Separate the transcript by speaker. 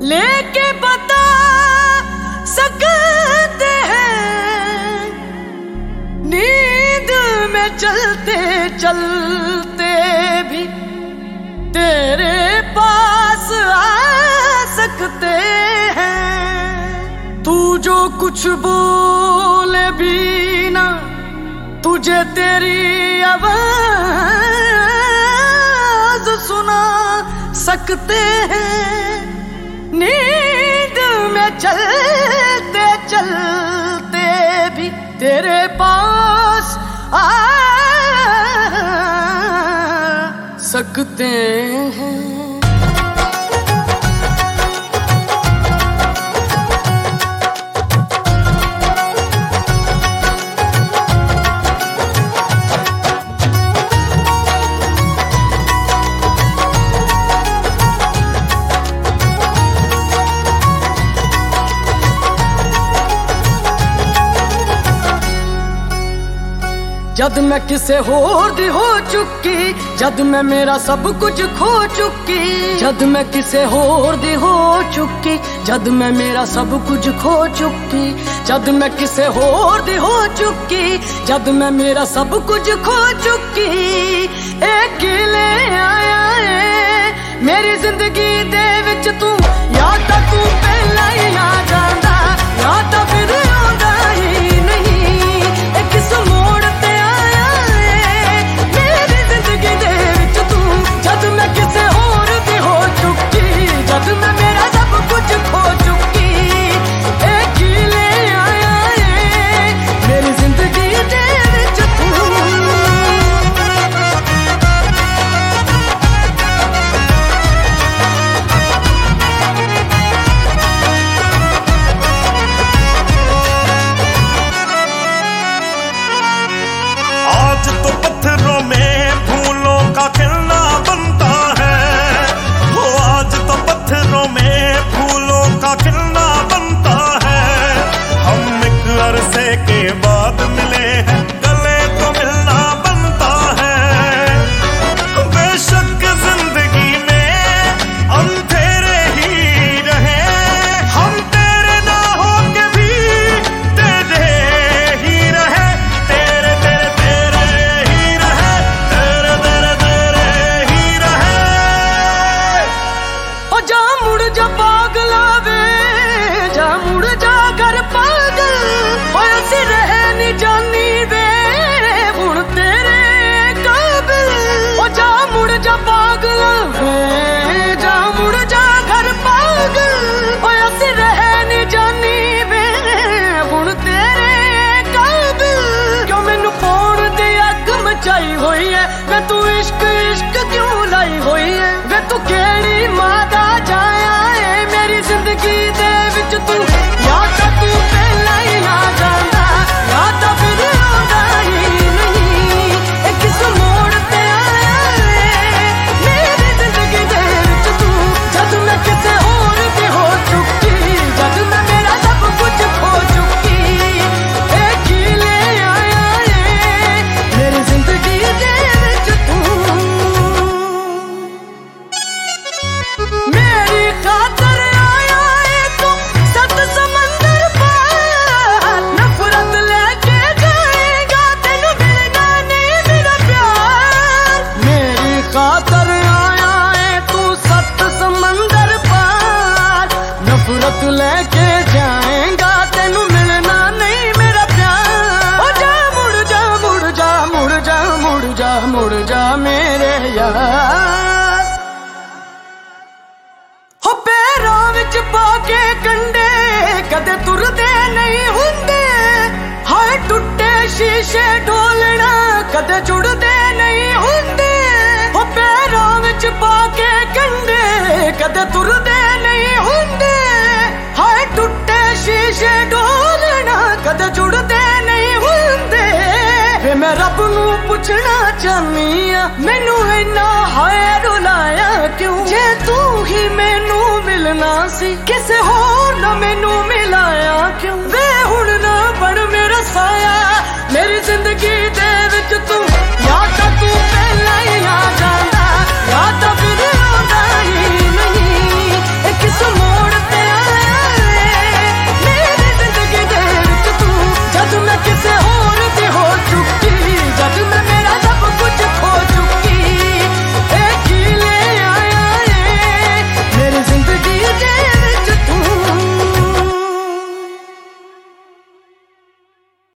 Speaker 1: लेके बता सकते हैं, नींद में चलते चलते भी तेरे पास आ सकते हैं। तू जो कुछ बोले भी ना, तुझे तेरी आवाज सुना सकते हैं। नींद में चलते चलते भी तेरे पास आ सकते हैं। जद मैं किसे होर दी हो चुकी, जद मैं मेरा सब कुछ खो चुकी। जद मैं किसे होर दी हो चुकी, जद मैं मेरा सब कुछ खो चुकी। जद मैं किसे होर दी हो चुकी, जद मैं मेरा सब कुछ खो चुकी। एक ले आया है मेरी जिंदगी दे विच तू, या तां तू पहला ही आ जांदा, या तां फिर आंदा ही नहीं। एक किस मोड़ ते जद मैं किसे और भी हो चुकी, जद मैं मेरा सब कुछ खो चुकी। एक ही ले आया है मेरी जिंदगी दे विच तू।
Speaker 2: आज तो पत्थरों में फूलों का खिलना बनता है, वो आज तो पत्थरों में फूलों का खिलना बनता है। हम एक अरसे के बाद मिले हैं, गले तो मिलना बनता है। बेशक जिंदगी में अंधेरे ही रहे, हम तेरे ना होके भी तेरे ही रहे। तेरे तेरे तेरे ही रहे, तेरे तेरे तेरे ही रहे।
Speaker 1: ओ जा मुड़ जा पागला वे, जा मुड़ जा घर पागल। ओ असी रहे नी जानी वे हुण तेरे काबिल। ओ जा मुड़ जा पागला वे, जा मुड़ जा घर पागल। ओ असी रहे नी जानी वे हुण तेरे काबिल। क्यों मैनू पाउण दी अग मचाई होई है, वे तू इश्क इश्क क्यों लाई होई है। वे तू केड़ी मां दा जाया है मेरी जिंदगी दे विच तू, या तां तू पहला ही आ जांदा, या तां फिर आंदा ही नहीं। एक किस मोड़ ते आया है मेरी जिंदगी दे विच तू। जद मैं किसे और भी हो चुकी, जद मैं मेरा सब कुछ खो चुकी। एक ही ले आया है मेरी जिंदगी दे विच तू। मेरी खातर आया है तू सत समंदर पार, नफरत लेके जाएगा तेनू मिलना नहीं मेरा प्यार। मेरी खातर आया है तू सत समंदर पार, नफरत लेके जाएगा तेनू मिलना नहीं मेरा प्यार। ओ जा मुड़ जा मुड़ जा मुड़ जा मुड़ जा मुड़ जा मेरे यार। हो पैरां विच पाके कंडे कदे तुरदे नहीं हुंदे, हाय टुੱਟੇ शीशे ढोलना कदे जुड़दे नहीं हुंदे। हो पैरां विच पाके कंडे कदे तुरदे नहीं हुंदे, हाय टुੱਟੇ शीशे ढोलना कदे जुड़दे नहीं हुंदे। वे मैं रब नूं पुछना चाहनी आ, मैनू इन्ना हाय रुलाया क्यों। जे तू ही मैनू मिलना सी, किसे होर ना मैनू मिलाया क्यों। वे हुण ना बन मेरा साया, मेरी जिंदगी